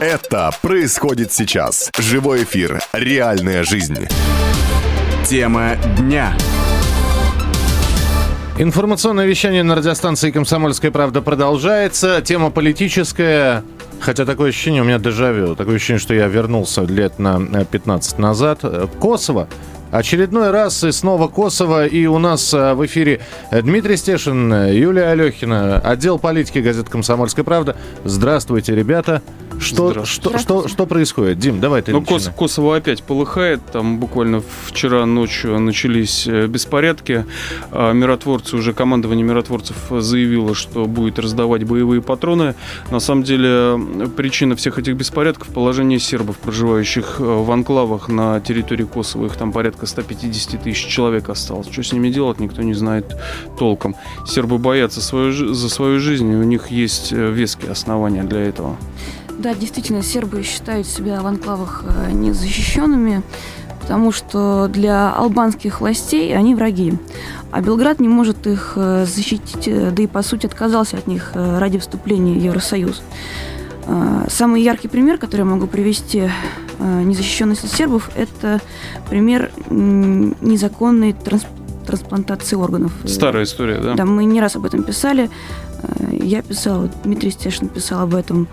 Это происходит сейчас. Живой эфир. Реальная жизнь. Тема дня. Информационное вещание на радиостанции «Комсомольская правда» продолжается. Тема политическая. Хотя такое ощущение, у меня дежавю. Такое ощущение, что я вернулся лет на 15 назад. Kosovo. Очередной раз и снова Kosovo. И у нас в эфире Дмитрий Стешин, Юлия Алехина, отдел политики газеты «Комсомольская правда». Здравствуйте, ребята. Что происходит? Дим, давай ты начинай. Kosovo опять полыхает. Там буквально вчера ночью начались беспорядки. Миротворцы, уже командование миротворцев заявило, что будет раздавать боевые патроны. На самом деле причина всех этих беспорядков — положение сербов, проживающих в анклавах на территории Kosovo. Их там порядка 150 тысяч человек осталось. Что с ними делать, никто не знает толком. Сербы боятся за свою жизнь, и у них есть веские основания для этого. Да, действительно, сербы считают себя в анклавах незащищенными, потому что для албанских властей они враги. А Белград не может их защитить, да и по сути отказался от них ради вступления в Евросоюз. Самый яркий пример, который я могу привести незащищенности сербов, это пример незаконной трансплантации органов. Старая история, да? Да, мы не раз об этом писали. Я писал, Дмитрий Стешин писал об этом,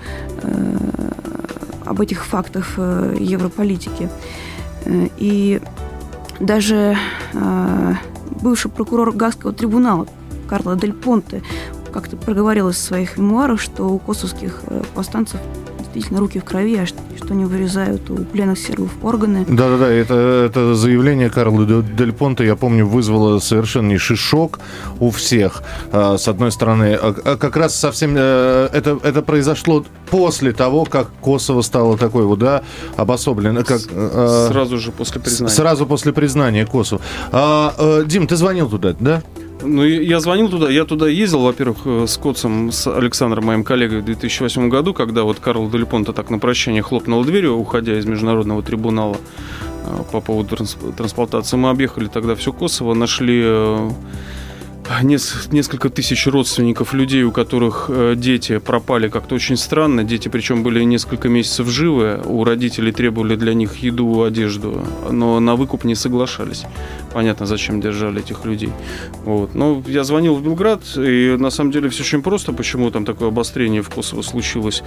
об этих фактах европолитики. И даже бывший прокурор Гаагского трибунала Карла Дель Понте как-то проговорил из своих мемуаров, что у косовских повстанцев действительно руки в крови, а что они вырезают у пленных сербов органы. Да-да-да, это заявление Карла Дель Понте, я помню, вызвало совершеннейший шок у всех. С одной стороны, как раз совсем это произошло после того, как Kosovo стало такой вот, да, обособлено. Сразу же после признания. Сразу после признания Kosovo. Дим, ты звонил туда, да? Ну, я звонил туда, я туда ездил, во-первых, с Коцем, с Александром, моим коллегой, в 2008 году, когда вот Карл Дель Понте так на прощание хлопнул дверью, уходя из международного трибунала по поводу трансплантации. Мы объехали тогда все Kosovo, нашли несколько тысяч родственников людей, у которых дети пропали как-то очень странно. Дети, причем, были несколько месяцев живы. У родителей требовали для них еду, одежду, но на выкуп не соглашались. Понятно, зачем держали этих людей. Вот. Но я звонил в Белград, и на самом деле все очень просто. Почему там такое обострение в Kosovo случилось?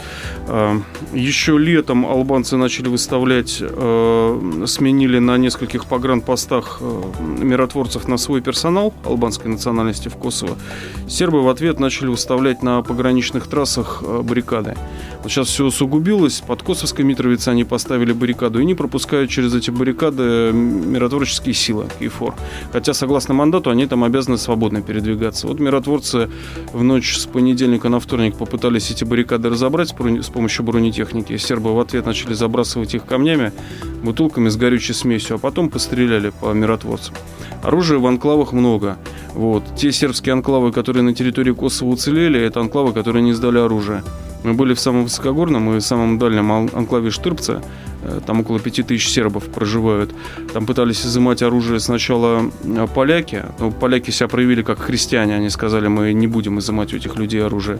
Еще летом албанцы начали выставлять, сменили на нескольких погранпостах миротворцев на свой персонал албанской национальности в Kosovo. Сербы в ответ начали выставлять на пограничных трассах баррикады. Вот сейчас все усугубилось. Под Косовской Митровицей они поставили баррикаду и не пропускают через эти баррикады миротворческие силы КФОР. Хотя, согласно мандату, они там обязаны свободно передвигаться. Вот миротворцы в ночь с понедельника на вторник попытались эти баррикады разобрать с помощью бронетехники. Сербы в ответ начали забрасывать их камнями, бутылками с горючей смесью, а потом постреляли по миротворцам. Оружия в анклавах много. Вот. Те сербские анклавы, которые на территории Kosovo уцелели, это анклавы, которые не сдали оружие. Мы были в самом высокогорном и самом дальнем анклаве Штырбце. Там около 5000 сербов проживают. Там пытались изымать оружие сначала поляки. Но поляки себя проявили как христиане. Они сказали, мы не будем изымать у этих людей оружие.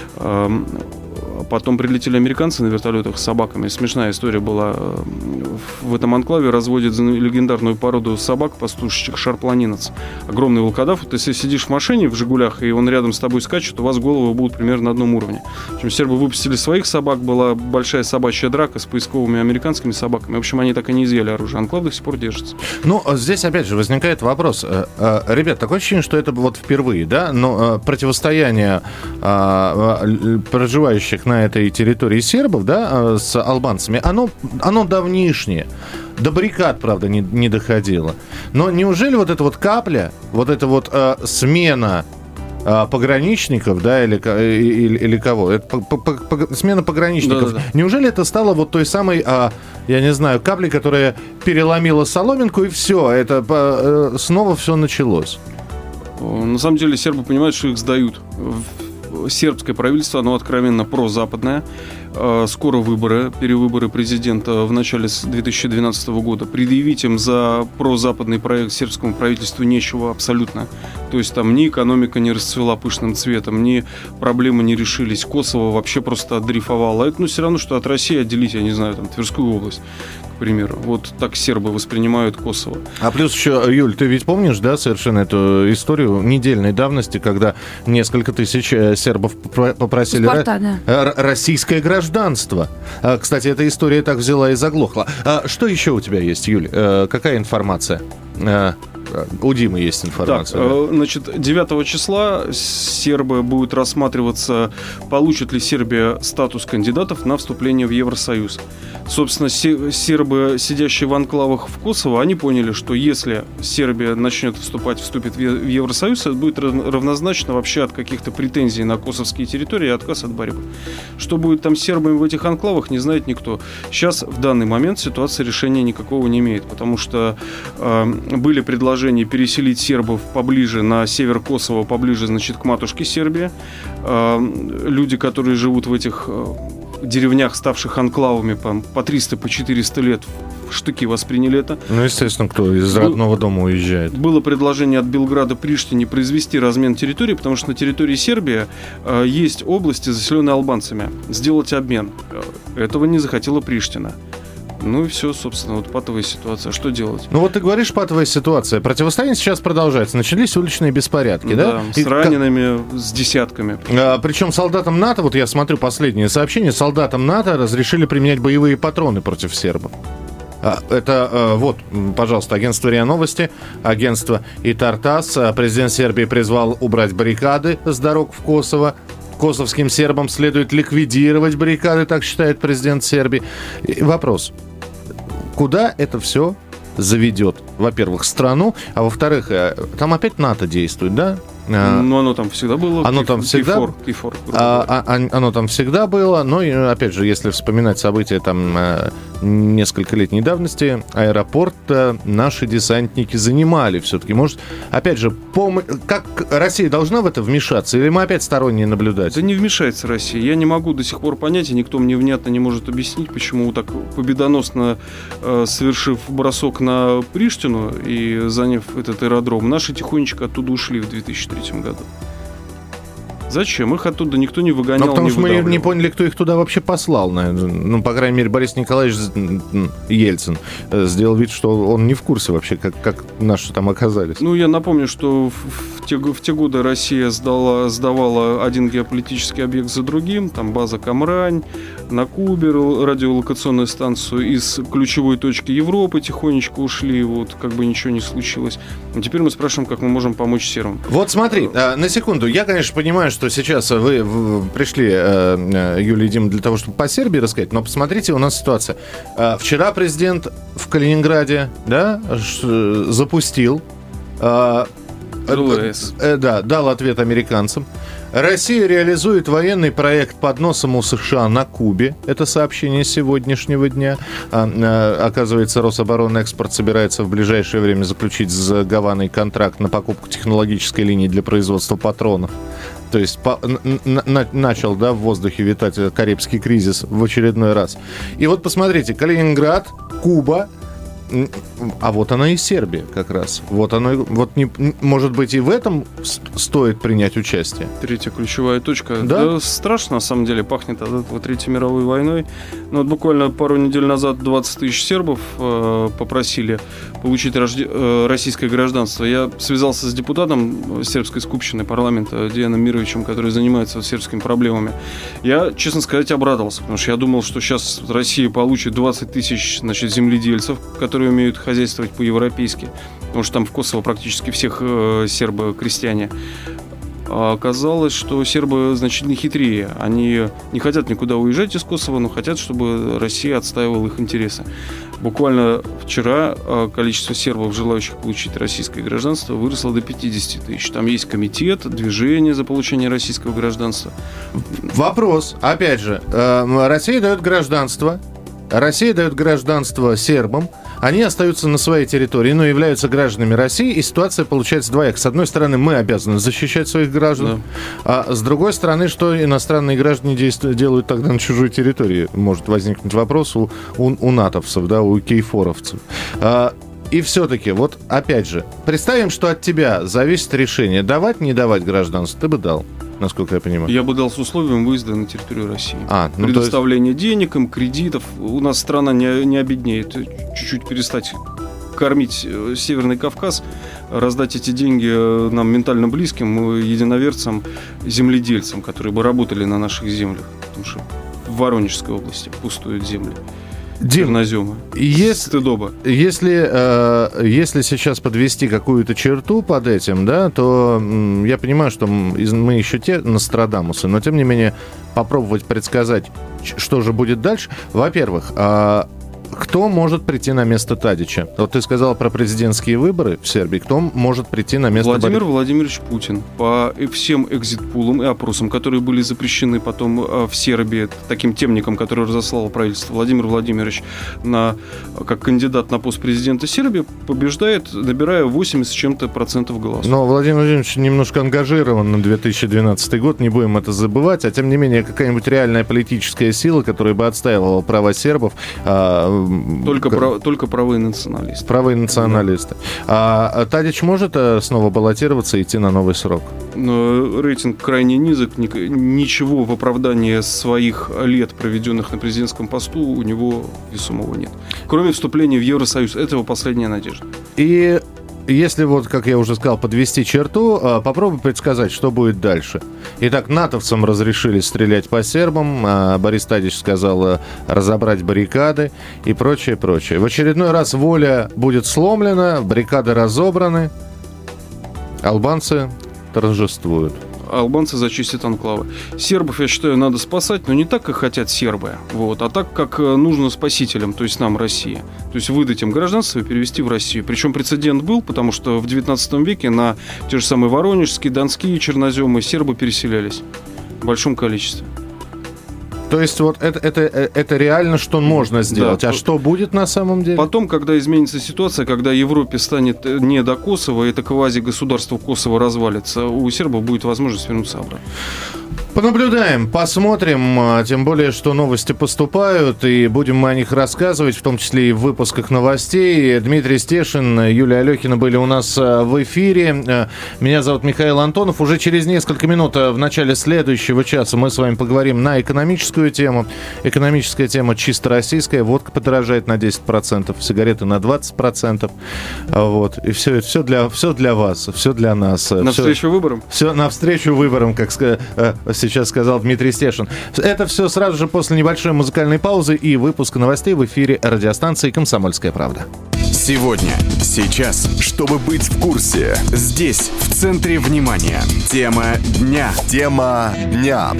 Потом прилетели американцы на вертолетах с собаками. Смешная история была. В этом анклаве разводят легендарную породу собак, пастушечек, шарпланинец. Огромный волкодав. Вот если сидишь в машине в «Жигулях», и он рядом с тобой скачет, у вас головы будут примерно на одном уровне. В общем, сербы выпустили своих собак. Была большая собачья драка с поисковыми американскими собаками. В общем, они так и не изъяли оружие. Анклав до сих пор держится. Ну, здесь опять же возникает вопрос. Ребят, такое ощущение, что это вот впервые, да? Но противостояние проживающих на этой территории сербов, да, с албанцами, оно давнишнее. До баррикад, правда, не доходило. Но неужели вот эта вот капля, вот эта вот смена пограничников, да, или кого? Это смена пограничников. Да. Неужели это стало вот той самой, я не знаю, каплей, которая переломила соломинку, и все, это снова все началось? На самом деле сербы понимают, что их сдают. Сербское правительство, оно откровенно прозападное. скоро выборы, перевыборы президента в начале 2012 года. Предъявить им за прозападный проект сербскому правительству нечего абсолютно. То есть там ни экономика не расцвела пышным цветом, ни проблемы не решились. Косово вообще просто отдрейфовало. Это все равно, что от России отделить, я не знаю, там, Тверскую область, к примеру. Вот так сербы воспринимают Косово. А плюс еще, Юль, ты ведь помнишь, да, совершенно эту историю недельной давности, когда несколько тысяч сербов попросили российское гражданство. Кстати, эта история так взяла и заглохла. Что еще у тебя есть, Юль? Какая информация? У Димы есть информация. Так, значит, 9 числа сербы будут рассматриваться, получит ли Сербия статус кандидатов на вступление в Евросоюз. Собственно, сербы, сидящие в анклавах в Косово, они поняли, что если Сербия вступит в Евросоюз, это будет равнозначно вообще от каких-то претензий на косовские территории и отказ от борьбы. Что будет там с сербами в этих анклавах, не знает никто. Сейчас, в данный момент, ситуация решения никакого не имеет, потому что были предложения переселить сербов поближе на север Косово, поближе, значит, к матушке Сербии. Люди, которые живут в этих деревнях, ставших анклавами по 300, по 400 лет, в штыки восприняли это. Ну, естественно, кто из родного дома уезжает. Было предложение от Белграда Приштине произвести размен территории, потому что на территории Сербии есть области, заселенные албанцами. Сделать обмен. Этого не захотела Приштина. Ну и все, собственно, вот патовая ситуация. Что делать? Ну вот ты говоришь, патовая ситуация. Противостояние сейчас продолжается. Начались уличные беспорядки, да? Да, с ранеными, с десятками. Причем солдатам НАТО, вот я смотрю последнее сообщение, солдатам НАТО разрешили применять боевые патроны против сербов. Это, вот, пожалуйста, агентство РИА Новости, агентство ИТАР-ТАСС. Президент Сербии призвал убрать баррикады с дорог в Косово. Косовским сербам следует ликвидировать баррикады, так считает президент Сербии. И вопрос, куда это все заведет? Во-первых, страну, а во-вторых, там опять НАТО действует, да? Ну, оно там всегда было. Оно там всегда, оно там всегда было, но, опять же, если вспоминать события там нескольколетней давности, аэропорт наши десантники занимали все-таки. Может, опять же, как Россия должна в это вмешаться, или мы опять сторонние наблюдатели? Да не вмешается Россия. Я не могу до сих пор понять, и никто мне внятно не может объяснить, почему так победоносно, совершив бросок на Приштину и заняв этот аэродром, наши тихонечко оттуда ушли в 2003 году. Зачем? Их оттуда никто не выгонял, потому что мы не поняли, кто их туда вообще послал. Ну, по крайней мере, Борис Николаевич Ельцин сделал вид, что он не в курсе вообще, как наши там оказались. Ну, я напомню, что в те годы Россия сдавала один геополитический объект за другим. Там база Камрань, на Кубе радиолокационную станцию. Из ключевой точки Европы тихонечко ушли, вот как бы ничего не случилось. А теперь мы спрашиваем, как мы можем помочь сербам. Вот смотри, на секунду. Я, конечно, понимаю, что сейчас вы пришли, Юлия и Дима, для того, чтобы по Сербии рассказать, но посмотрите, у нас ситуация. Вчера президент в Калининграде, да, запустил... РЛС. Да, дал ответ американцам. Россия реализует военный проект под носом у США на Кубе. Это сообщение сегодняшнего дня. Оказывается, Рособоронэкспорт собирается в ближайшее время заключить с Гаваной контракт на покупку технологической линии для производства патронов. То есть начал, да, в воздухе витать Карибский кризис в очередной раз. И вот посмотрите, Калининград, Куба. А вот она и Сербия как раз. Вот оно, вот не, может быть, и в этом стоит принять участие. Третья ключевая точка. Да, страшно, на самом деле, пахнет от этого Третьей мировой войной. Но вот буквально пару недель назад 20 тысяч сербов попросили получить российское гражданство. Я связался с депутатом сербской скупщины парламента Деяном Мировичем, который занимается сербскими проблемами. Я, честно сказать, обрадовался, потому что я думал, что сейчас Россия получит 20 тысяч, значит, земледельцев, которые умеют хозяйствовать по-европейски, потому что там в Косово практически всех сербы крестьяне. А оказалось, что сербы значительно хитрее. Они не хотят никуда уезжать из Косово, но хотят, чтобы Россия отстаивала их интересы. Буквально вчера количество сербов, желающих получить российское гражданство, выросло до 50 тысяч. Там есть комитет, движение за получение российского гражданства. Вопрос, опять же, Россия дает гражданство сербам, они остаются на своей территории, но являются гражданами России, и ситуация получается двоякая. С одной стороны, мы обязаны защищать своих граждан, а с другой стороны, что иностранные граждане делают тогда на чужой территории? Может возникнуть вопрос у натовцев, да, у кейфоровцев. И все-таки, вот опять же, представим, что от тебя зависит решение, давать, не давать гражданство, ты бы дал, насколько я понимаю. Я бы дал с условием выезда на территорию России. Ну, предоставление денег им, кредитов. У нас страна не обеднеет. Чуть-чуть перестать кормить Северный Кавказ, раздать эти деньги нам ментально близким единоверцам, земледельцам, которые бы работали на наших землях. Потому что в Воронежской области пустуют земли. Черноземы. Стыдоба. Если сейчас подвести какую-то черту под этим, да, то я понимаю, что мы еще те Нострадамусы, но тем не менее попробовать предсказать, что же будет дальше. Во-первых, кто может прийти на место Тадича? Вот ты сказал про президентские выборы в Сербии. Кто может прийти на место Владимир Владимирович Путин. По всем экзит-пулам и опросам, которые были запрещены потом в Сербии таким темником, который разослало правительство, Владимир Владимирович как кандидат на пост президента Сербии побеждает, набирая 80 с чем-то процентов голосов. Но Владимир Владимирович немножко ангажирован на 2012 год, не будем это забывать. А тем не менее, какая-нибудь реальная политическая сила, которая бы отстаивала права сербов... Только правые националисты. Правые националисты. А Тадич может снова баллотироваться и идти на новый срок? Но рейтинг крайне низок. Ничего в оправдании своих лет, проведенных на президентском посту, у него весомого нет. Кроме вступления в Евросоюз. Это его последняя надежда. И если вот, как я уже сказал, подвести черту, попробуй предсказать, что будет дальше. Итак, натовцам разрешили стрелять по сербам, Борис Тадич сказал разобрать баррикады и прочее, прочее. В очередной раз воля будет сломлена, баррикады разобраны, албанцы торжествуют. Албанцы зачистят анклавы. Сербов, я считаю, надо спасать, но не так, как хотят сербы, а так, как нужно спасителям, то есть нам, России. То есть выдать им гражданство и перевести в Россию. Причем прецедент был, потому что в 19 веке на те же самые Воронежские, Донские черноземы сербы переселялись в большом количестве. То есть вот это реально, что можно сделать. Да. А что будет на самом деле? Потом, когда изменится ситуация, когда Европе станет не до Косово, это квази-государство Косово развалится, у сербов будет возможность вернуться обратно. Понаблюдаем, посмотрим, тем более, что новости поступают, и будем мы о них рассказывать, в том числе и в выпусках новостей. Дмитрий Стешин, Юлия Алехина были у нас в эфире. Меня зовут Михаил Антонов. Уже через несколько минут в начале следующего часа мы с вами поговорим на экономическую тему. Экономическая тема чисто российская. Водка подорожает на 10%, сигареты на 20%. Вот. И все для вас, все для нас. Навстречу выборам? Все навстречу выборам, как сейчас сказал Дмитрий Стешин. Это все сразу же после небольшой музыкальной паузы и выпуска новостей в эфире радиостанции «Комсомольская правда». Сегодня, сейчас, Чтобы быть в курсе. здесь, в центре внимания. Тема дня. Тема дня.